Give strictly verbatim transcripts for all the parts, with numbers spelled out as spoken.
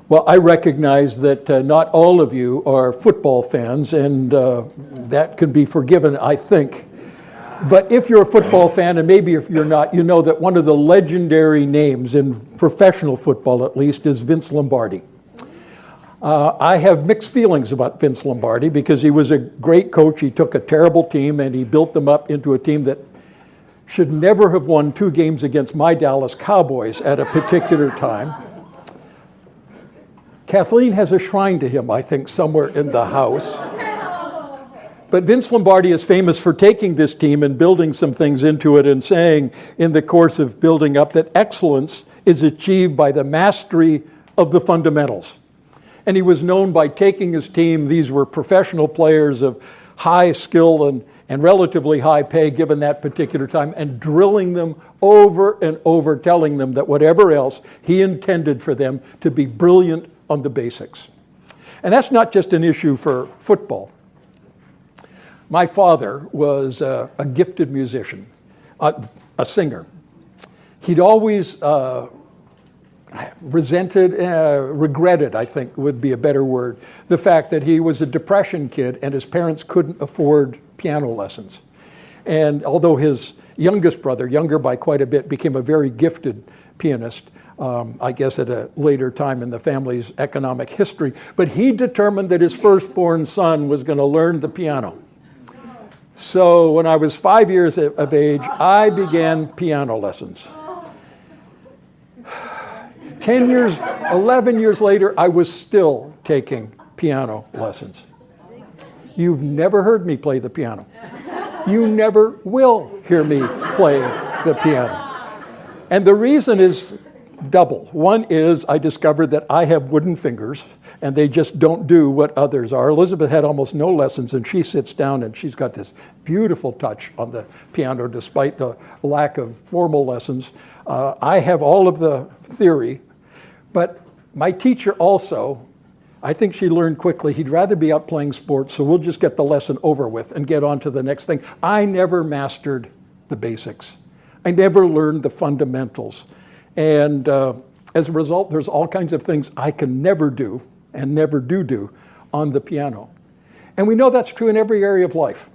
Well, I recognize that uh, not all of you are football fans, and uh, that can be forgiven, I think. But if you're a football fan, and maybe if you're not, you know that one of the legendary names in professional football, at least, is Vince Lombardi. Uh, I have mixed feelings about Vince Lombardi because he was a great coach. He took a terrible team and he built them up into a team that should never have won two games against my Dallas Cowboys at a particular time. Kathleen has a shrine to him, I think, somewhere in the house. But Vince Lombardi is famous for taking this team and building some things into it and saying in the course of building up that excellence is achieved by the mastery of the fundamentals. And he was known by taking his team, these were professional players of high skill and, and relatively high pay given that particular time, and drilling them over and over, telling them that whatever else he intended for them to be brilliant on the basics. And that's not just an issue for football. My father was a, a gifted musician, a, a singer. He'd always uh, resented, uh, regretted, I think would be a better word, the fact that he was a depression kid and his parents couldn't afford piano lessons. And although his youngest brother, younger by quite a bit, became a very gifted pianist, Um, I guess at a later time in the family's economic history, but he determined that his firstborn son was going to learn the piano. So when I was five years of age, I began piano lessons. Ten years, eleven years later, I was still taking piano lessons. You've never heard me play the piano. You never will hear me play the piano. And the reason is double. One is I discovered that I have wooden fingers and they just don't do what others are. Elizabeth had almost no lessons and she sits down and she's got this beautiful touch on the piano despite the lack of formal lessons. Uh, I have all of the theory, but my teacher also, I think she learned quickly, he'd rather be out playing sports, so we'll just get the lesson over with and get on to the next thing. I never mastered the basics. I never learned the fundamentals. And uh, as a result, there's all kinds of things I can never do and never do do on the piano. And we know that's true in every area of life.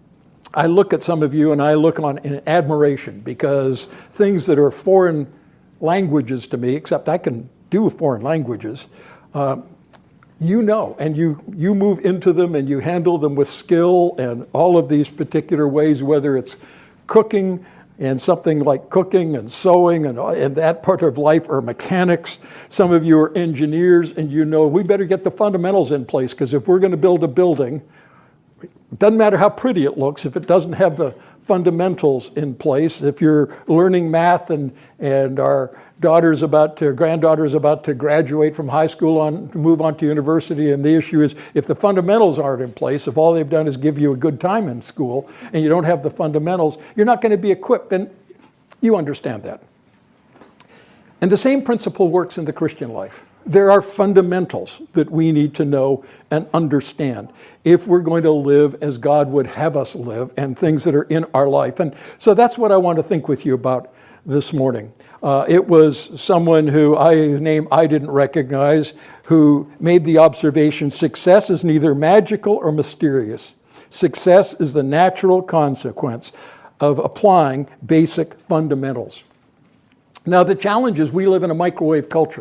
I look at some of you and I look on in admiration because things that are foreign languages to me, except I can do foreign languages, uh, you know, and you, you move into them and you handle them with skill and all of these particular ways, whether it's cooking, and something like cooking and sewing and, and that part of life, or mechanics. Some of you are engineers and you know we better get the fundamentals in place, because if we're going to build a building, it doesn't matter how pretty it looks if it doesn't have the fundamentals in place. If you're learning math and, and our daughter's about to, granddaughter's about to graduate from high school on to move on to university, and the issue is if the fundamentals aren't in place, if all they've done is give you a good time in school and you don't have the fundamentals, you're not going to be equipped, and you understand that. And the same principle works in the Christian life. There are fundamentals that we need to know and understand if we're going to live as God would have us live, and things that are in our life. And so that's what I want to think with you about this morning. Uh, it was someone who I name I didn't recognize who made the observation, success is neither magical or mysterious. Success is the natural consequence of applying basic fundamentals. Now the challenge is we live in a microwave culture.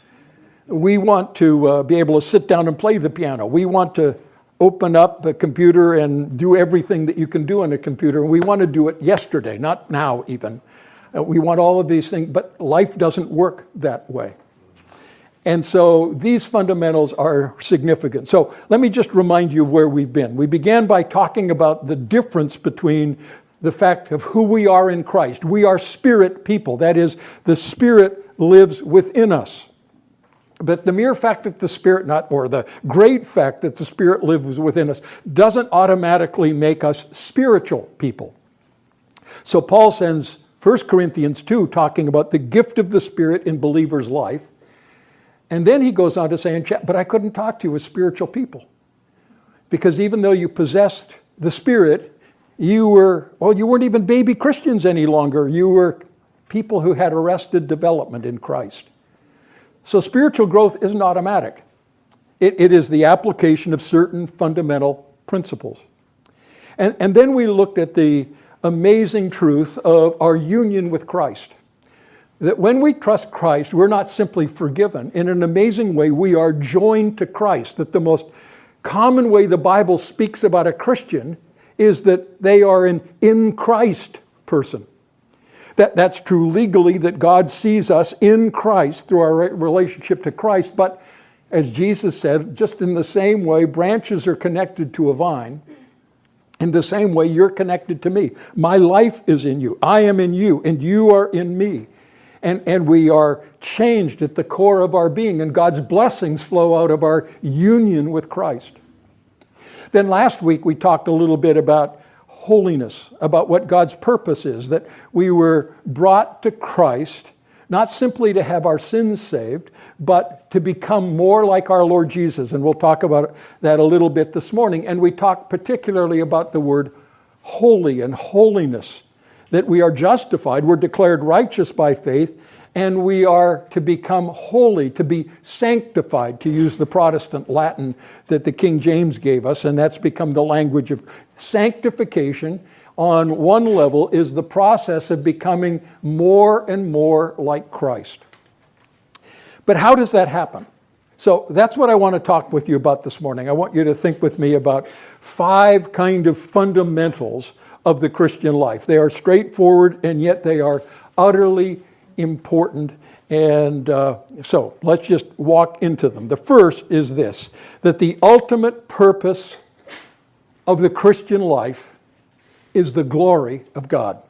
We want to uh, be able to sit down and play the piano. We want to open up a computer and do everything that you can do on a computer. We want to do it yesterday, not now even. Uh, we want all of these things, but life doesn't work that way. And so these fundamentals are significant. So let me just remind you of where we've been. We began by talking about the difference between the fact of who we are in Christ. We are spirit people. That is, the Spirit lives within us. But the mere fact that the Spirit, not, or the great fact that the Spirit lives within us, doesn't automatically make us spiritual people. So Paul sends First Corinthians two talking about the gift of the Spirit in believers' life. And then he goes on to say, but I couldn't talk to you as spiritual people. Because even though you possessed the Spirit, you were, well, you weren't even baby Christians any longer. You were people who had arrested development in Christ. So spiritual growth isn't automatic. It, it is the application of certain fundamental principles. And, and then we looked at the amazing truth of our union with Christ. That when we trust Christ, we're not simply forgiven. In an amazing way, we are joined to Christ. That the most common way the Bible speaks about a Christian is that they are an in Christ person. That, that's true legally, that God sees us in Christ through our relationship to Christ. But as Jesus said, just in the same way branches are connected to a vine, in the same way you're connected to me. My life is in you. I am in you, and you are in me. And, and we are changed at the core of our being, and God's blessings flow out of our union with Christ. Then last week we talked a little bit about holiness, about what God's purpose is, that we were brought to Christ, not simply to have our sins saved, but to become more like our Lord Jesus. And we'll talk about that a little bit this morning. And we talked particularly about the word holy and holiness, that we are justified, we're declared righteous by faith, and we are to become holy, to be sanctified, to use the Protestant Latin that the King James gave us, and that's become the language of sanctification. On one level is the process of becoming more and more like Christ. But how does that happen? So that's what I want to talk with you about this morning. I want you to think with me about five kind of fundamentals of the Christian life. They are straightforward, and yet they are utterly important. And uh, so let's just walk into them. The first is this, that the ultimate purpose of the Christian life is the glory of God.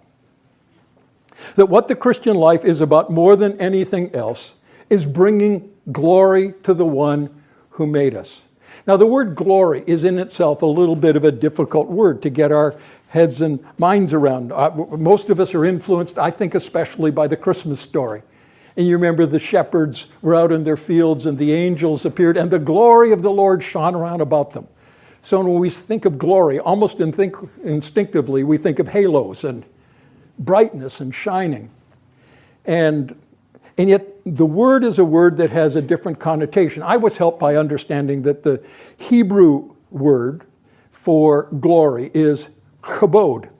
That what the Christian life is about more than anything else is bringing glory to the one who made us. Now, the word glory is in itself a little bit of a difficult word to get our heads and minds around. Uh, most of us are influenced, I think, especially by the Christmas story. And you remember the shepherds were out in their fields and the angels appeared and the glory of the Lord shone around about them. So when we think of glory, almost in think, instinctively, we think of halos and brightness and shining. And, and yet the word is a word that has a different connotation. I was helped by understanding that the Hebrew word for glory is kabod.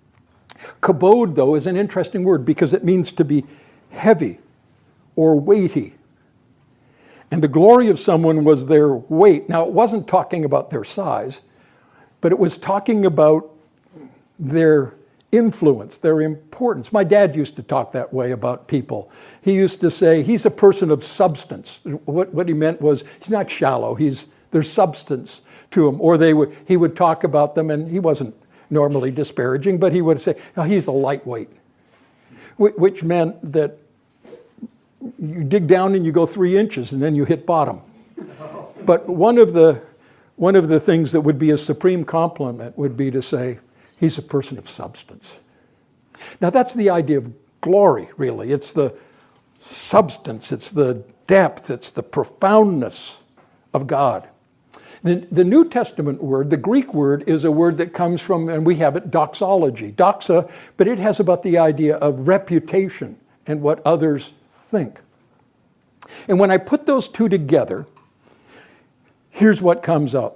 Kabod, though, is an interesting word because it means to be heavy or weighty. And the glory of someone was their weight. Now, it wasn't talking about their size, but it was talking about their influence, their importance. My dad used to talk that way about people. He used to say, he's a person of substance. What, what he meant was, he's not shallow, he's, there's substance to him. Or they would, he would talk about them, and he wasn't normally disparaging, but he would say, oh, he's a lightweight, which meant that you dig down and you go three inches and then you hit bottom. But one of the one of the things that would be a supreme compliment would be to say, he's a person of substance. Now that's the idea of glory, really. It's the substance, it's the depth, it's the profoundness of God. The, the New Testament word, the Greek word, is a word that comes from, and we have it, doxology, doxa, but it has about the idea of reputation and what others think. And when I put those two together, here's what comes out.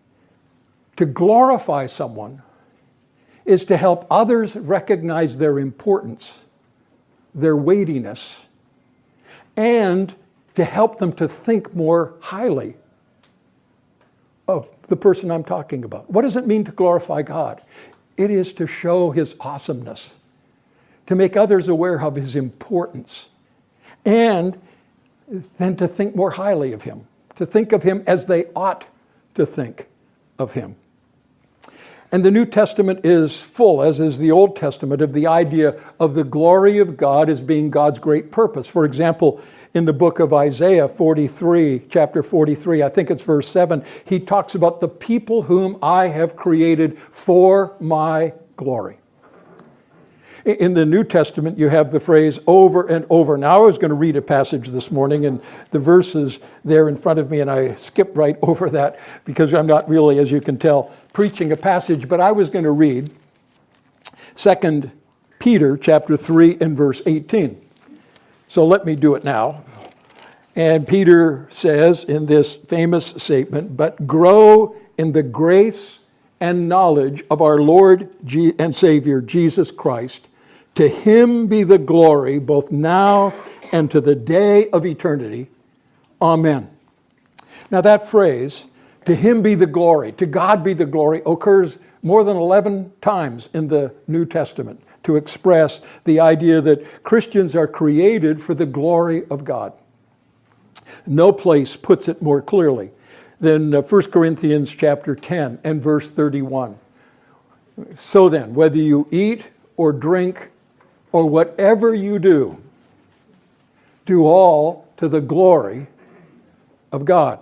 To glorify someone is to help others recognize their importance, their weightiness, and to help them to think more highly of the person I'm talking about. What does it mean to glorify God? It is to show His awesomeness, to make others aware of His importance, and then to think more highly of Him, to think of Him as they ought to think of Him. And the New Testament is full, as is the Old Testament, of the idea of the glory of God as being God's great purpose. For example, in the book of Isaiah forty-three, chapter forty-three, I think it's verse seven, he talks about the people whom I have created for my glory. In the New Testament, you have the phrase over and over. Now, I was going to read a passage this morning, and the verse is there in front of me, and I skipped right over that because I'm not really, as you can tell, preaching a passage, but I was going to read Second Peter chapter three and verse eighteen. So let me do it now. And Peter says in this famous statement, but grow in the grace and knowledge of our Lord and Savior, Jesus Christ. To him be the glory both now and to the day of eternity. Amen. Now that phrase, to him be the glory, to God be the glory, occurs more than eleven times in the New Testament to express the idea that Christians are created for the glory of God. No place puts it more clearly than First Corinthians chapter ten and verse thirty-one. So then, whether you eat or drink or whatever you do, do all to the glory of God.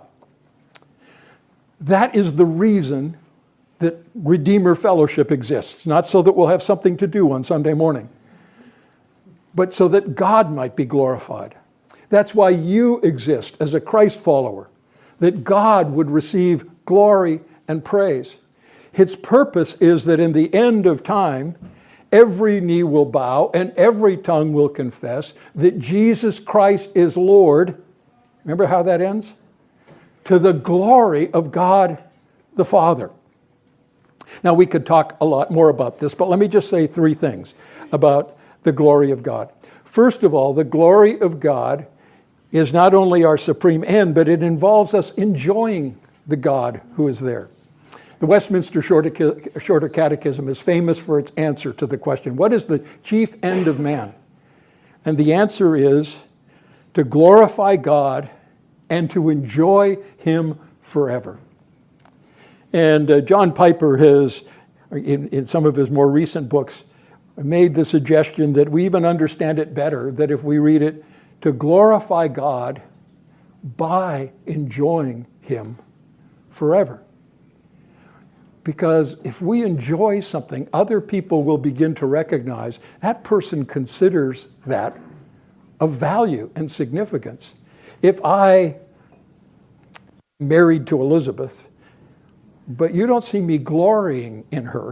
That is the reason that Redeemer Fellowship exists. Not so that we'll have something to do on Sunday morning, but so that God might be glorified. That's why you exist as a Christ follower, that God would receive glory and praise. Its purpose is that in the end of time, every knee will bow and every tongue will confess that Jesus Christ is Lord. Remember how that ends? To the glory of God the Father. Now, we could talk a lot more about this, but let me just say three things about the glory of God. First of all, the glory of God is not only our supreme end, but it involves us enjoying the God who is there. The Westminster Shorter Catechism is famous for its answer to the question, what is the chief end of man? And the answer is to glorify God and to enjoy him forever. And uh, John Piper has, in, in some of his more recent books, made the suggestion that we even understand it better, that if we read it, to glorify God by enjoying him forever. Because if we enjoy something, other people will begin to recognize that person considers that of value and significance. If I married to Elizabeth, but you don't see me glorying in her,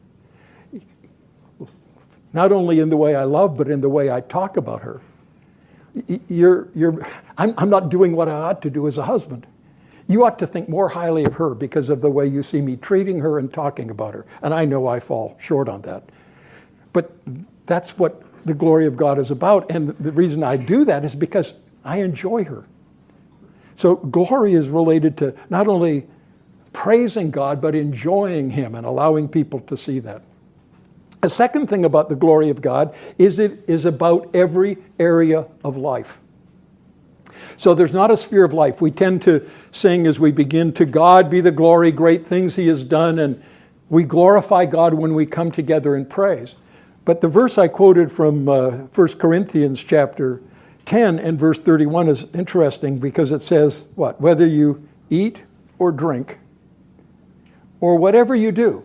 not only in the way I love, but in the way I talk about her, you're, you're, I'm, I'm not doing what I ought to do as a husband. You ought to think more highly of her because of the way you see me treating her and talking about her. And I know I fall short on that. But that's what the glory of God is about. And the reason I do that is because I enjoy her. So glory is related to not only praising God, but enjoying him and allowing people to see that. A second thing about the glory of God is it is about every area of life. So there's not a sphere of life. We tend to sing as we begin, to God be the glory, great things he has done, and we glorify God when we come together in praise. But the verse I quoted from uh, First Corinthians chapter ten and verse thirty-one is interesting because it says, what? Whether you eat or drink or whatever you do,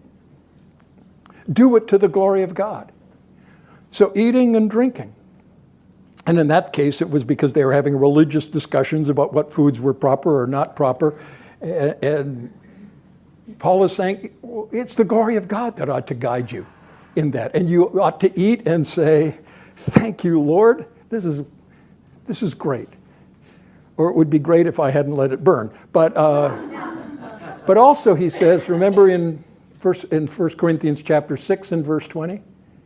do it to the glory of God. So eating and drinking. And in that case, it was because they were having religious discussions about what foods were proper or not proper. And, and Paul is saying, it's the glory of God that ought to guide you in that. And you ought to eat and say, thank you, Lord. This is, this is great. Or it would be great if I hadn't let it burn. But, uh, but also he says, remember in First, in First Corinthians chapter six and verse twenty,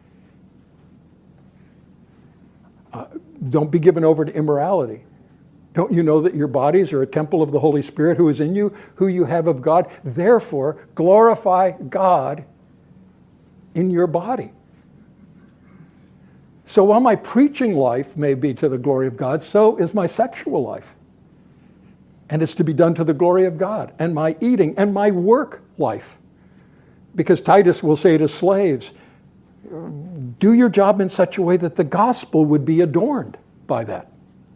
uh, don't be given over to immorality. Don't you know that your bodies are a temple of the Holy Spirit who is in you, who you have of God? Therefore, glorify God in your body. So while my preaching life may be to the glory of God, so is my sexual life. And it's to be done to the glory of God. And my eating and my work life. Because Titus will say to slaves, do your job in such a way that the gospel would be adorned by that.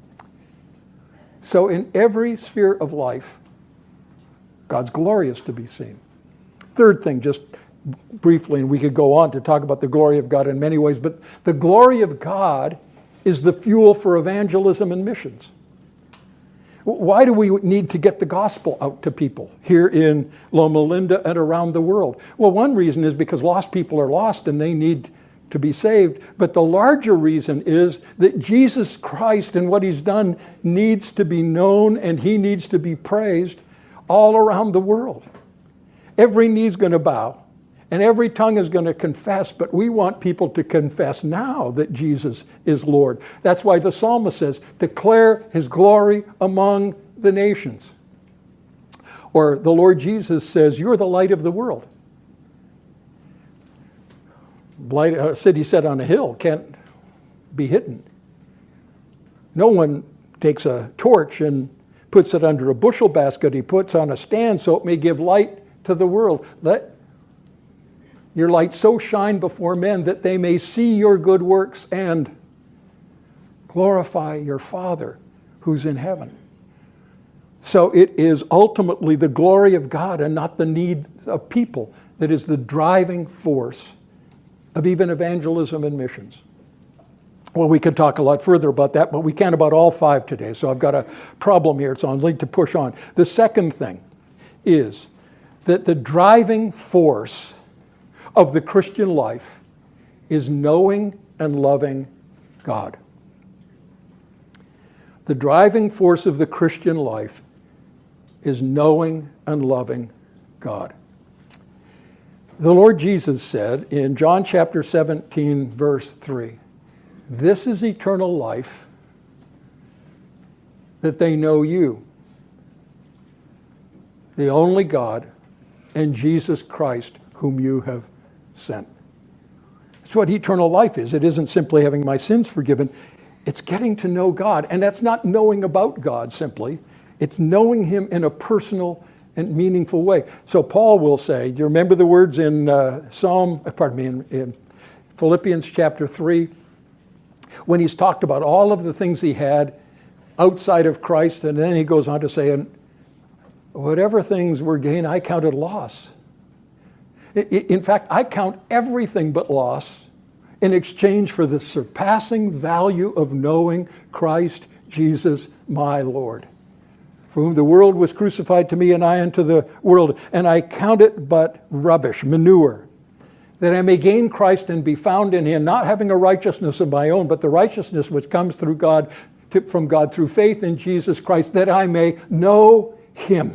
So in every sphere of life, God's glory is to be seen. Third thing, just briefly, and we could go on to talk about the glory of God in many ways, but the glory of God is the fuel for evangelism and missions. Why do we need to get the gospel out to people here in Loma Linda and around the world? Well, one reason is because lost people are lost and they need to be saved. But the larger reason is that Jesus Christ and what he's done needs to be known, and he needs to be praised all around the world. Every knee's going to bow and every tongue is going to confess, but we want people to confess now that Jesus is Lord. That's why the psalmist says, declare his glory among the nations. Or the Lord Jesus says, you're the light of the world. Light, a city set on a hill can't be hidden. No one takes a torch and puts it under a bushel basket. He puts on a stand so it may give light to the world. Let your light so shine before men that they may see your good works and glorify your Father who's in heaven. So it is ultimately the glory of God and not the need of people that is the driving force of even evangelism and missions. Well, we could talk a lot further about that, but we can't about all five today. So I've got a problem here, so I'm going to push on. The second thing is that the driving force of the Christian life is knowing and loving God. The driving force of the Christian life is knowing and loving God. The Lord Jesus said in John chapter seventeen, verse three, this is eternal life, that they know you, the only God, and Jesus Christ, whom you have sent. That's what eternal life is. It isn't simply having my sins forgiven. It's getting to know God. And that's not knowing about God simply. It's knowing him in a personal and meaningful way. So Paul will say, do you remember the words in uh, Psalm, pardon me, in, in Philippians chapter three, when he's talked about all of the things he had outside of Christ, and then he goes on to say, and whatever things were gain, I counted loss. In fact, I count everything but loss in exchange for the surpassing value of knowing Christ Jesus, my Lord, for whom the world was crucified to me and I unto the world. And I count it but rubbish, manure, that I may gain Christ and be found in him, not having a righteousness of my own, but the righteousness which comes through God, to, from God through faith in Jesus Christ, that I may know him.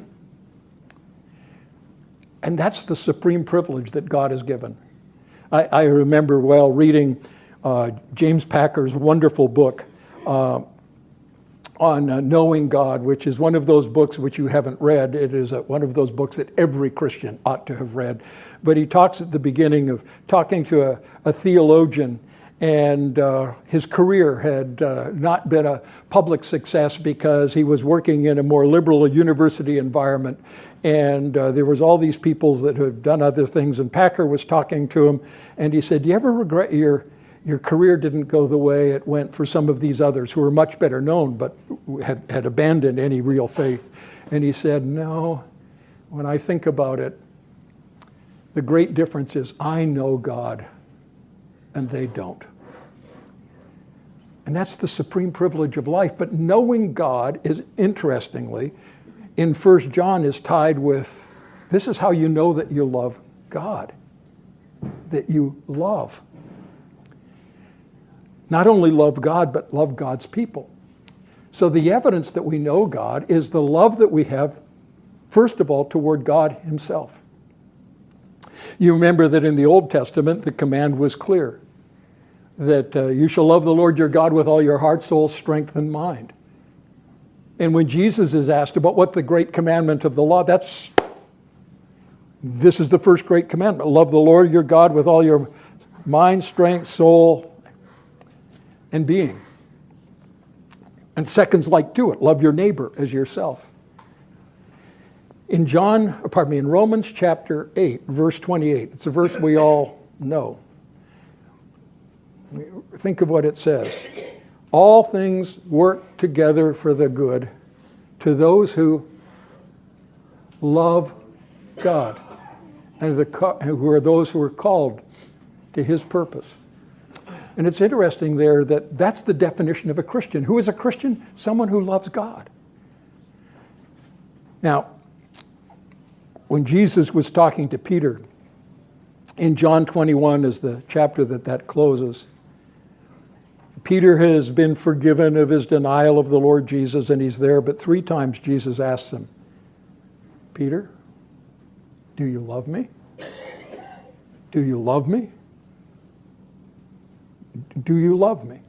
And that's the supreme privilege that God has given. I, I remember well reading uh, James Packer's wonderful book uh, on uh, knowing God, which is one of those books which you haven't read. It is a, one of those books that every Christian ought to have read. But he talks at the beginning of talking to a, a theologian, and uh, his career had uh, not been a public success because he was working in a more liberal university environment. And uh, there was all these people that had done other things, and Packer was talking to him, and he said, do you ever regret your, your career didn't go the way it went for some of these others who were much better known but had, had abandoned any real faith? And he said, no, when I think about it, the great difference is I know God and they don't. And that's the supreme privilege of life. But knowing God is, interestingly, in First John is tied with, this is how you know that you love God, that you love. Not only love God, but love God's people. So the evidence that we know God is the love that we have, first of all, toward God himself. You remember that in the Old Testament, the command was clear, that uh, you shall love the Lord your God with all your heart, soul, strength, and mind. And when Jesus is asked about what the great commandment of the law, that's, this is the first great commandment. Love the Lord your God with all your mind, strength, soul, and being. And second's like to it, love your neighbor as yourself. In John, pardon me, in Romans chapter eight, verse twenty-eight, it's a verse we all know. Think of what it says. All things work together for the good to those who love God and the, who are those who are called to his purpose. And it's interesting there that that's the definition of a Christian. Who is a Christian? Someone who loves God. Now, when Jesus was talking to Peter In John twenty-one is the chapter that that closes. Peter has been forgiven of his denial of the Lord Jesus, and he's there, but three times Jesus asks him, Peter, do you love me? Do you love me? Do you love me?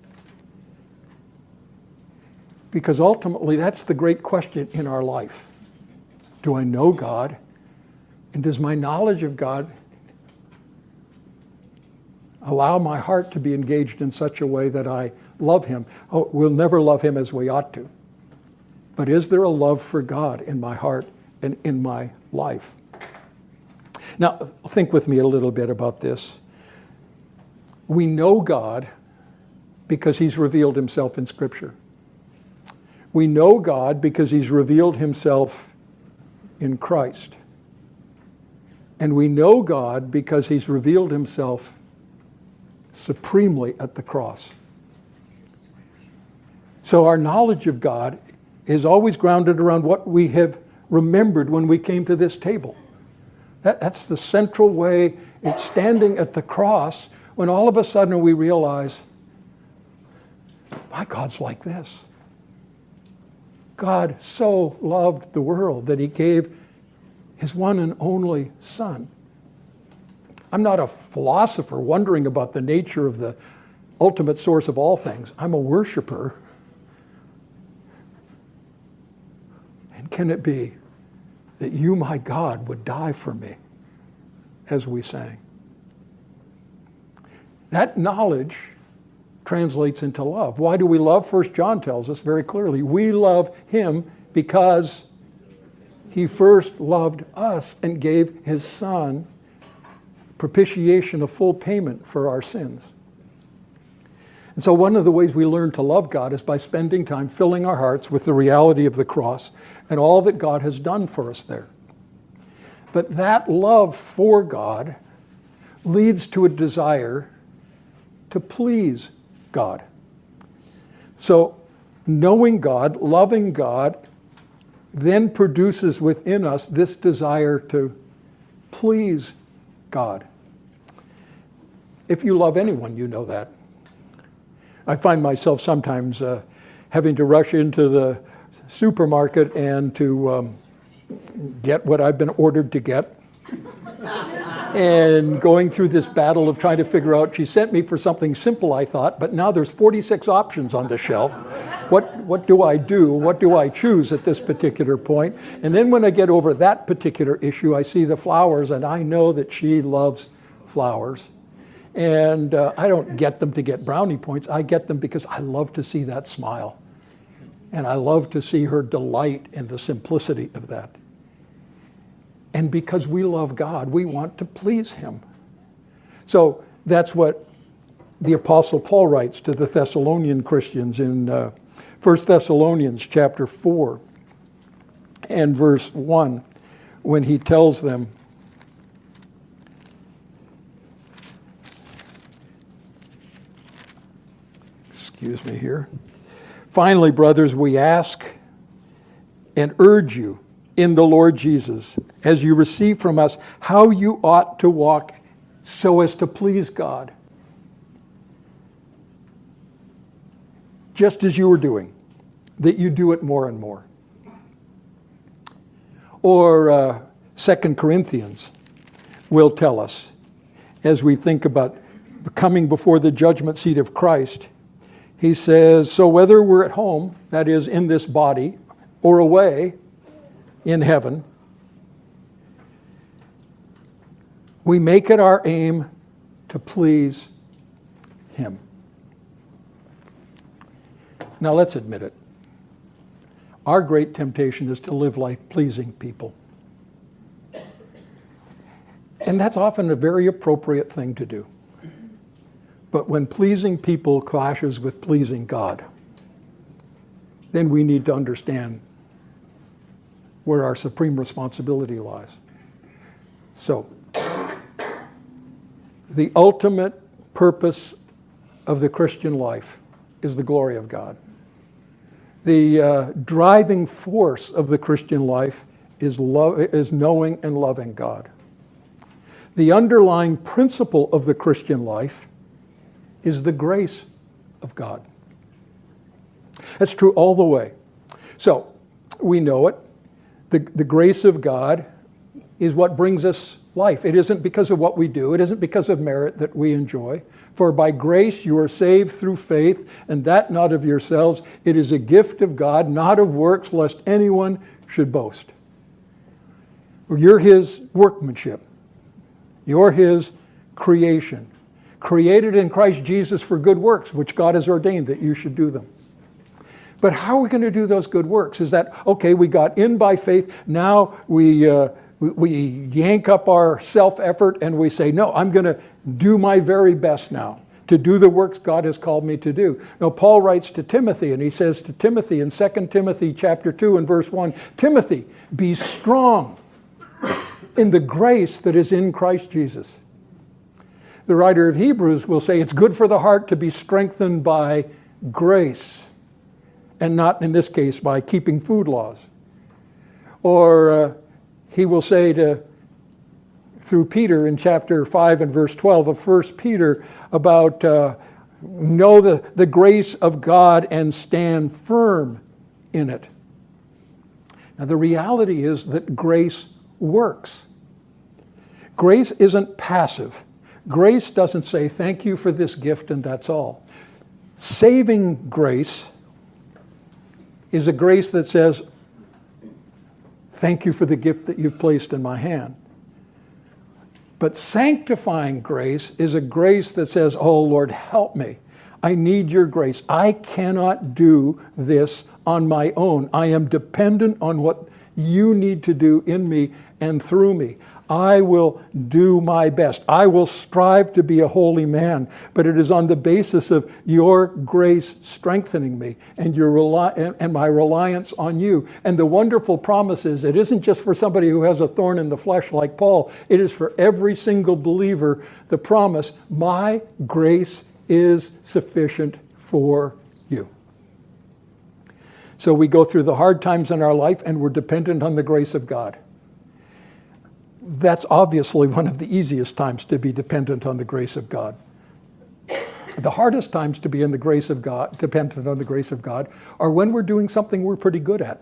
Because ultimately, that's the great question in our life. Do I know God? And does my knowledge of God allow my heart to be engaged in such a way that I love him? Oh, we'll never love him as we ought to. But is there a love for God in my heart and in my life? Now, think with me a little bit about this. We know God because he's revealed himself in Scripture. We know God because he's revealed himself in Christ. And we know God because he's revealed himself supremely at the cross. So our knowledge of God is always grounded around what we have remembered when we came to this table. That, that's the central way. It's standing at the cross when all of a sudden we realize, my God's like this. God so loved the world that he gave his one and only Son. I'm not a philosopher wondering about the nature of the ultimate source of all things. I'm a worshiper. And can it be that you, my God, would die for me, as we sang? That knowledge translates into love. Why do we love? First John tells us very clearly, we love him because he first loved us and gave his Son propitiation, a full payment for our sins. And so one of the ways we learn to love God is by spending time filling our hearts with the reality of the cross and all that God has done for us there. But that love for God leads to a desire to please God. So knowing God, loving God, then produces within us this desire to please God. If you love anyone, you know that. I find myself sometimes uh, having to rush into the supermarket and to um, get what I've been ordered to get. And going through this battle of trying to figure out, she sent me for something simple, I thought, but now there's forty-six options on the shelf. What, what do I do? What do I choose at this particular point? And then when I get over that particular issue, I see the flowers, and I know that she loves flowers. And uh, I don't get them to get brownie points. I get them because I love to see that smile. And I love to see her delight in the simplicity of that. And because we love God, we want to please him. So that's what the Apostle Paul writes to the Thessalonian Christians in uh, First Thessalonians chapter four and verse one, when he tells them, excuse me here, finally, brothers, we ask and urge you in the Lord Jesus, as you receive from us, how you ought to walk so as to please God. Just as you were doing, that you do it more and more. Or uh, Second Corinthians will tell us, as we think about coming before the judgment seat of Christ, he says, so whether we're at home, that is in this body, or away in heaven, we make it our aim to please him. Now let's admit it. Our great temptation is to live life pleasing people. And that's often a very appropriate thing to do. But when pleasing people clashes with pleasing God, then we need to understand where our supreme responsibility lies. So, the ultimate purpose of the Christian life is the glory of God. The uh, driving force of the Christian life is love, is knowing and loving God. The underlying principle of the Christian life is the grace of God. That's true all the way. So, we know it. The, the grace of God is what brings us life. It isn't because of what we do. It isn't because of merit that we enjoy. For by grace you are saved through faith, and that not of yourselves. It is a gift of God, not of works, lest anyone should boast. You're His workmanship. You're His creation. Created in Christ Jesus for good works, which God has ordained that you should do them. But how are we going to do those good works? Is that, okay, we got in by faith, now we, uh, we, we yank up our self-effort and we say, no, I'm going to do my very best now to do the works God has called me to do. Now, Paul writes to Timothy, and he says to Timothy in Second Timothy chapter two and verse one, Timothy, be strong in the grace that is in Christ Jesus. The writer of Hebrews will say it's good for the heart to be strengthened by grace, and not, in this case, by keeping food laws. Or uh, he will say to, through Peter in chapter five and verse twelve of First Peter about uh, know the, the grace of God and stand firm in it. Now the reality is that grace works. Grace isn't passive. Grace doesn't say, thank you for this gift and that's all. Saving grace is a grace that says, thank you for the gift that you've placed in my hand. But sanctifying grace is a grace that says, oh Lord, help me. I need your grace. I cannot do this on my own. I am dependent on what you need to do in me and through me. I will do my best. I will strive to be a holy man, but it is on the basis of your grace strengthening me and your reli- and my reliance on you. And the wonderful promise is it isn't just for somebody who has a thorn in the flesh like Paul. It is for every single believer, the promise, my grace is sufficient for you. So we go through the hard times in our life and we're dependent on the grace of God. That's obviously one of the easiest times to be dependent on the grace of God. The hardest times to be in the grace of God, dependent on the grace of God, are when we're doing something we're pretty good at.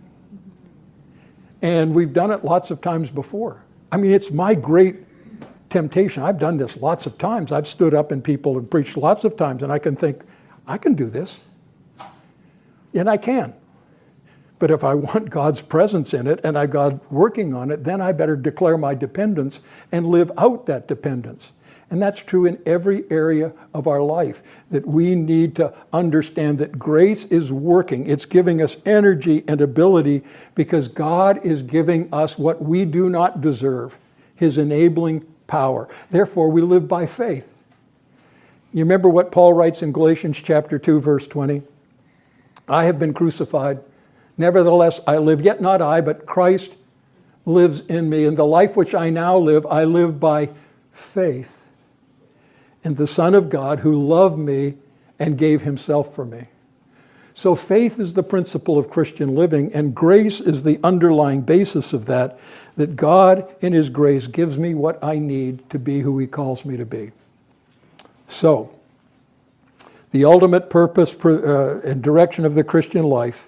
And we've done it lots of times before. I mean, it's my great temptation. I've done this lots of times. I've stood up in people and preached lots of times, and I can think, I can do this. And I can. But if I want God's presence in it and I God working on it, then I better declare my dependence and live out that dependence. And that's true in every area of our life, that we need to understand that grace is working. It's giving us energy and ability because God is giving us what we do not deserve, His enabling power. Therefore, we live by faith. You remember what Paul writes in Galatians chapter two, verse twenty? I have been crucified. Nevertheless, I live, yet not I, but Christ lives in me. And the life which I now live, I live by faith in the Son of God who loved me and gave himself for me. So faith is the principle of Christian living, and grace is the underlying basis of that, that God in his grace gives me what I need to be who he calls me to be. So, the ultimate purpose uh, and direction of the Christian life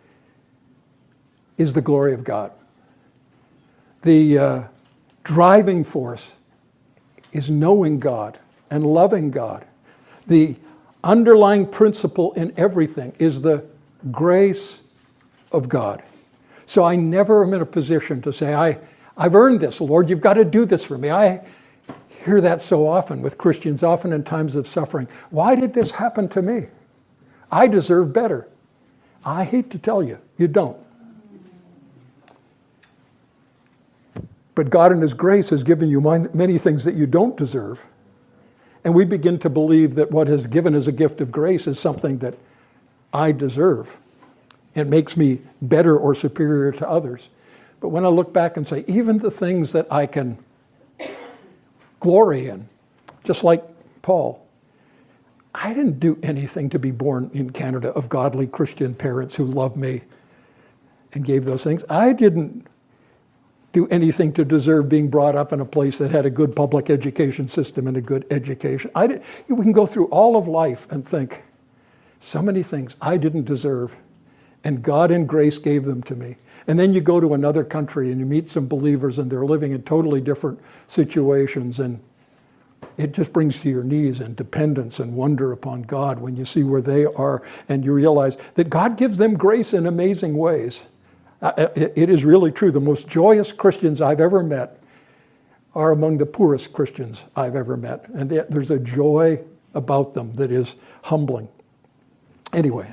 is the glory of God. The uh, driving force is knowing God and loving God. The underlying principle in everything is the grace of God. So I never am in a position to say, I, I've earned this, Lord, you've got to do this for me. I hear that so often with Christians, often in times of suffering. Why did this happen to me? I deserve better. I hate to tell you, you don't. But God in his grace has given you many things that you don't deserve. And we begin to believe that what is given as a gift of grace is something that I deserve. It makes me better or superior to others. But when I look back and say, even the things that I can glory in, just like Paul, I didn't do anything to be born in Canada of godly Christian parents who loved me and gave those things. I didn't do anything to deserve being brought up in a place that had a good public education system and a good education. I did, we can go through all of life and think, so many things I didn't deserve, and God in grace gave them to me. And then you go to another country and you meet some believers and they're living in totally different situations, and it just brings to your knees and dependence and wonder upon God when you see where they are and you realize that God gives them grace in amazing ways. Uh, it, it is really true. The most joyous Christians I've ever met are among the poorest Christians I've ever met. And they, there's a joy about them that is humbling. Anyway,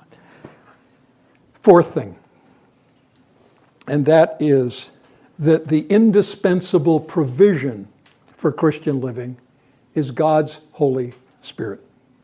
fourth thing, and that is that the indispensable provision for Christian living is God's Holy Spirit.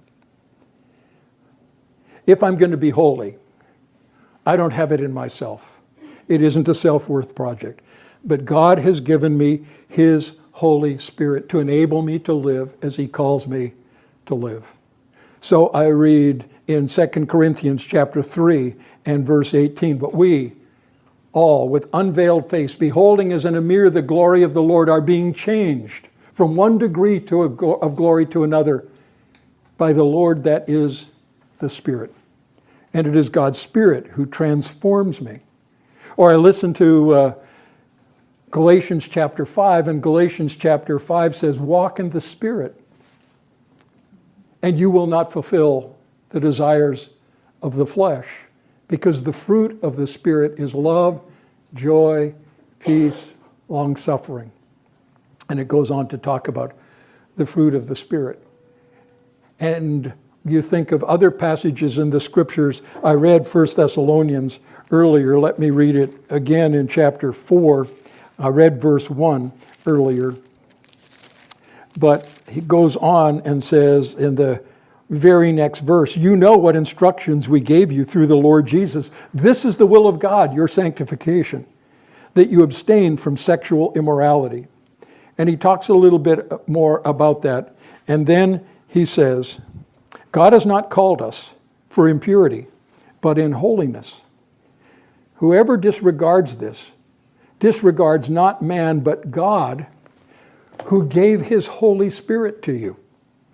If I'm going to be holy, I don't have it in myself. It isn't a self-worth project. But God has given me His Holy Spirit to enable me to live as He calls me to live. So I read in Second Corinthians chapter three and verse eighteen, but we all with unveiled face, beholding as in a mirror the glory of the Lord, are being changed from one degree to a, of glory to another by the Lord that is the Spirit. And it is God's Spirit who transforms me. Or I listen to uh, Galatians chapter five, and Galatians chapter five says, walk in the Spirit, and you will not fulfill the desires of the flesh, because the fruit of the Spirit is love, joy, peace, long-suffering. And it goes on to talk about the fruit of the Spirit. And you think of other passages in the Scriptures. I read First Thessalonians earlier. Let me read it again in chapter four. I read verse one earlier. But he goes on and says in the very next verse, you know what instructions we gave you through the Lord Jesus. This is the will of God, your sanctification, that you abstain from sexual immorality. And he talks a little bit more about that. And then he says, God has not called us for impurity, but in holiness. Whoever disregards this, disregards not man, but God, who gave His Holy Spirit to you.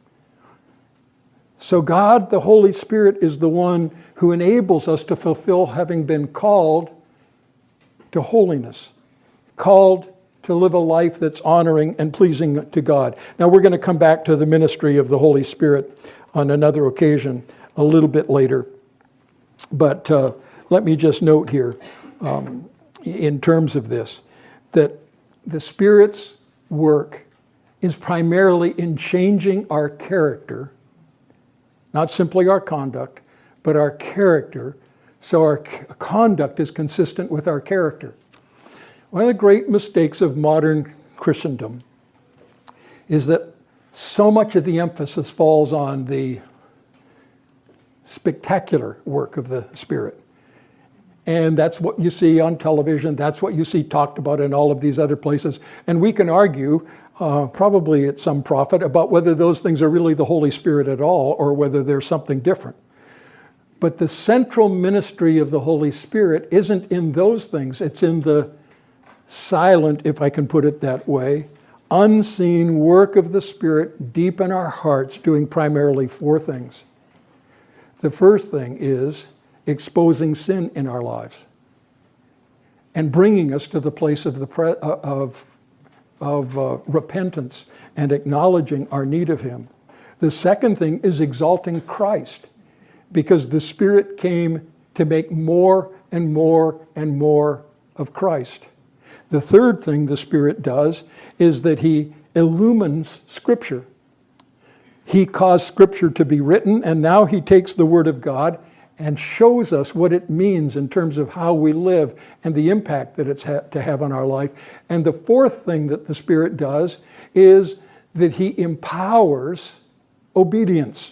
So God, the Holy Spirit, is the one who enables us to fulfill having been called to holiness, called to live a life that's honoring and pleasing to God. Now we're going to come back to the ministry of the Holy Spirit on another occasion a little bit later. But uh, let me just note here, um, in terms of this, that the Spirit's work is primarily in changing our character, not simply our conduct, but our character, so our c- conduct is consistent with our character. One of the great mistakes of modern Christendom is that so much of the emphasis falls on the spectacular work of the Spirit. And that's what you see on television. That's what you see talked about in all of these other places. And we can argue, uh, probably at some profit, about whether those things are really the Holy Spirit at all or whether there's something different. But the central ministry of the Holy Spirit isn't in those things. It's in the silent, if I can put it that way, unseen work of the Spirit deep in our hearts, doing primarily four things. The first thing is exposing sin in our lives and bringing us to the place of the pre- of, of uh, repentance and acknowledging our need of Him. The second thing is exalting Christ, because the Spirit came to make more and more and more of Christ. The third thing the Spirit does is that He illumines Scripture. He caused Scripture to be written, and now He takes the Word of God and shows us what it means in terms of how we live and the impact that it's ha- to have on our life. And the fourth thing that the Spirit does is that He empowers obedience.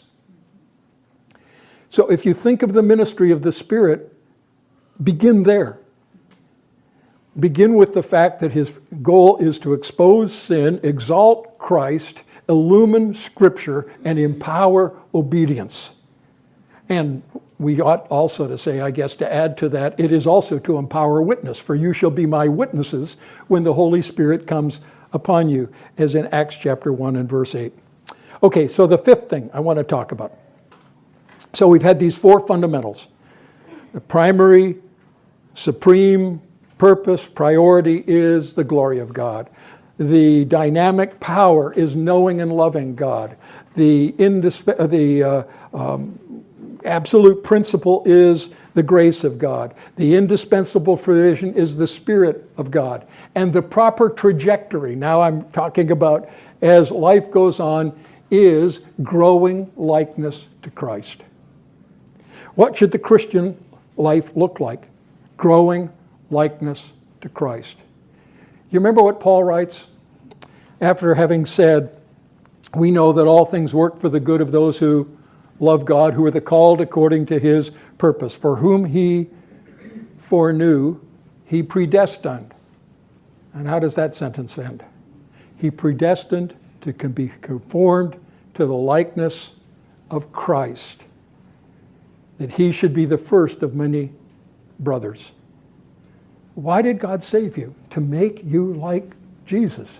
So if you think of the ministry of the Spirit, begin there. Begin with the fact that His goal is to expose sin, exalt Christ, illumine Scripture, and empower obedience. And we ought also to say, I guess, to add to that, it is also to empower witness. For you shall be my witnesses when the Holy Spirit comes upon you, as in Acts chapter one and verse eight. Okay, so the fifth thing I want to talk about. So we've had these four fundamentals. The primary, supreme purpose, priority is the glory of God. The dynamic power is knowing and loving God. The, indisp- the uh, um, absolute principle is the grace of God. The indispensable provision is the Spirit of God. And the proper trajectory, now I'm talking about as life goes on, is growing likeness to Christ. What should the Christian life look like? Growing likeness to Christ. You remember what Paul writes? After having said, we know that all things work for the good of those who love God, who are the called according to his purpose, for whom he foreknew, he predestined. And how does that sentence end? He predestined to be conformed to the likeness of Christ, that he should be the first of many brothers. Why did God save you? To make you like Jesus.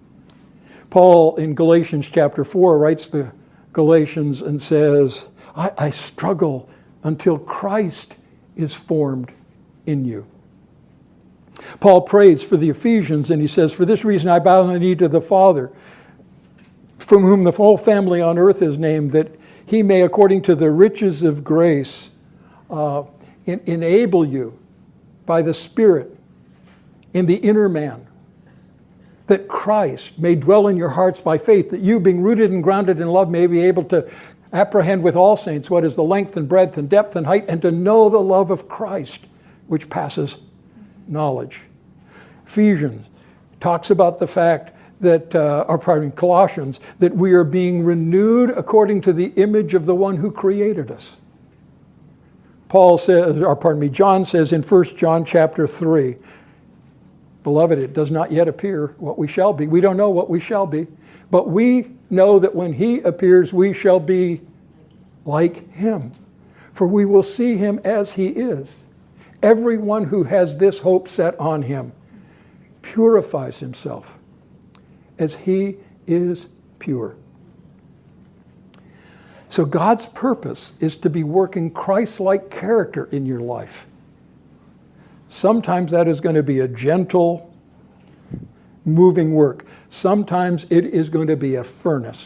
Paul in Galatians chapter four writes to Galatians and says, I, I struggle until Christ is formed in you. Paul prays for the Ephesians and he says, for this reason I bow my knee to the Father, from whom the whole family on earth is named, that he may, according to the riches of grace, uh, en- enable you by the Spirit in the inner man, that Christ may dwell in your hearts by faith, that you, being rooted and grounded in love, may be able to apprehend with all saints what is the length and breadth and depth and height, and to know the love of Christ, which passes knowledge. Ephesians talks about the fact that, uh, or pardon me, Colossians, that we are being renewed according to the image of the one who created us. Paul says, or pardon me, John says in First John chapter three, beloved, it does not yet appear what we shall be. We don't know what we shall be, but we know that when he appears, we shall be like him, for we will see him as he is. Everyone who has this hope set on him purifies himself as he is pure. So God's purpose is to be working Christ-like character in your life. Sometimes that is going to be a gentle, moving work. Sometimes it is going to be a furnace.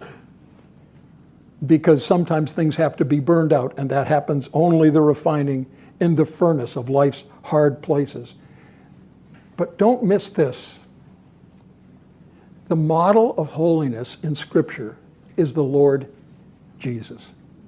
Because sometimes things have to be burned out, and that happens only the refining in the furnace of life's hard places. But don't miss this. The model of holiness in Scripture is the Lord Jesus.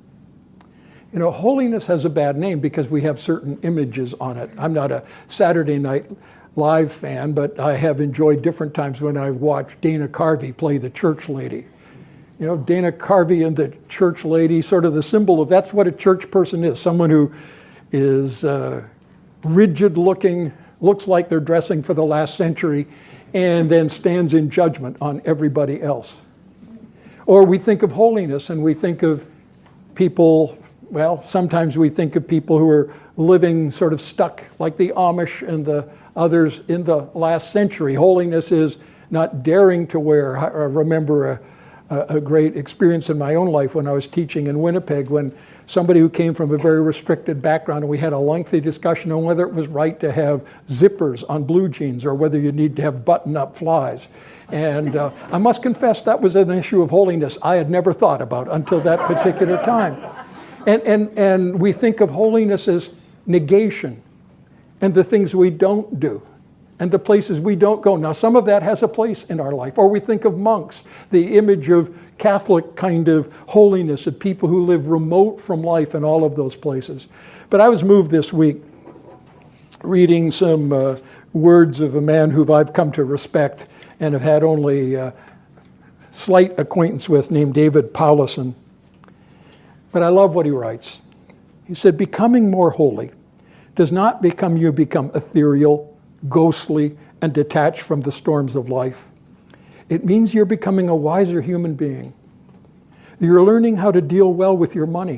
You know, holiness has a bad name because we have certain images on it. I'm not a Saturday Night Live fan, but I have enjoyed different times when I've watched Dana Carvey play the church lady. You know, Dana Carvey and the church lady, sort of the symbol of that's what a church person is. Someone who is uh, rigid looking, looks like they're dressing for the last century, and then stands in judgment on everybody else. Or we think of holiness and we think of people, well, sometimes we think of people who are living sort of stuck like the Amish and the others in the last century. Holiness is not daring to wear. I remember a, a great experience in my own life when I was teaching in Winnipeg, when somebody who came from a very restricted background, and we had a lengthy discussion on whether it was right to have zippers on blue jeans or whether you need to have button-up flies. And uh, I must confess that was an issue of holiness I had never thought about until that particular time. And, and, and we think of holiness as negation and the things we don't do and the places we don't go. Now, some of that has a place in our life. Or we think of monks, the image of Catholic kind of holiness, of people who live remote from life in all of those places. But I was moved this week reading some uh, words of a man who I've come to respect and have had only uh, slight acquaintance with, named David Powlison. But I love what he writes. He said, becoming more holy does not become you become ethereal, ghostly, and detached from the storms of life. It means you're becoming a wiser human being. You're learning how to deal well with your money,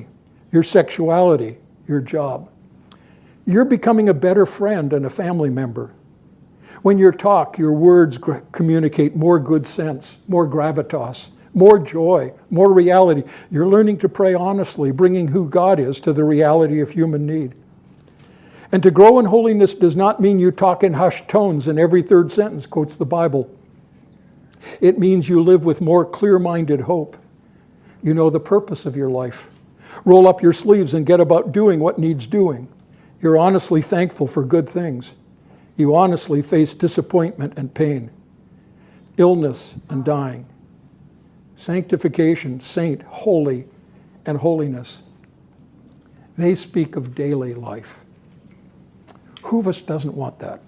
your sexuality, your job. You're becoming a better friend and a family member. When you talk, your words gr- communicate more good sense, more gravitas, more joy, more reality. You're learning to pray honestly, bringing who God is to the reality of human need. And to grow in holiness does not mean you talk in hushed tones and every third sentence quotes the Bible. It means you live with more clear-minded hope. You know the purpose of your life. Roll up your sleeves and get about doing what needs doing. You're honestly thankful for good things. You honestly face disappointment and pain, illness and dying, sanctification, saint, holy, and holiness. They speak of daily life. Who of us doesn't want that?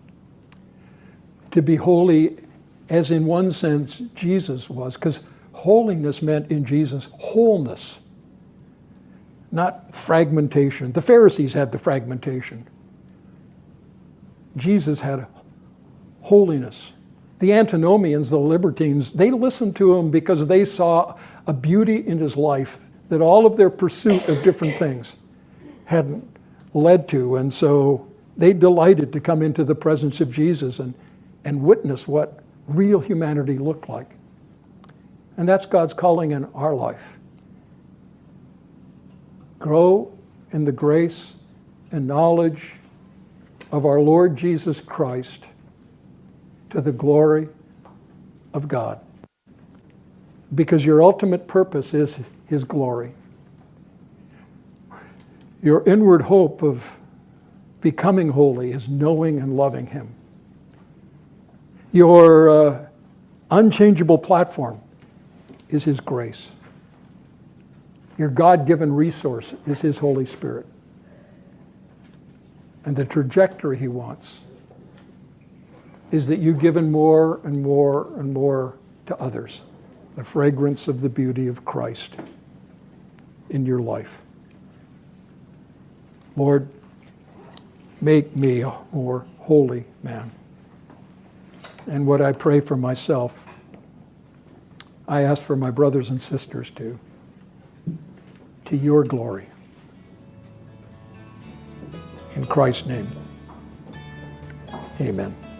To be holy, as in one sense Jesus was, because holiness meant in Jesus wholeness, not fragmentation. The Pharisees had the fragmentation. Jesus had holiness. The antinomians, the libertines, they listened to him because they saw a beauty in his life that all of their pursuit of different things hadn't led to. And so they delighted to come into the presence of Jesus and, and witness what real humanity looked like. And that's God's calling in our life. Grow in the grace and knowledge of our Lord Jesus Christ to the glory of God. Because your ultimate purpose is his glory. Your inward hope of becoming holy is knowing and loving him. Your uh, unchangeable platform is his grace. Your God-given resource is his Holy Spirit. And the trajectory he wants is that you give in more and more and more to others, the fragrance of the beauty of Christ in your life. Lord, make me a more holy man. And what I pray for myself, I ask for my brothers and sisters too, to your glory. In Christ's name, amen.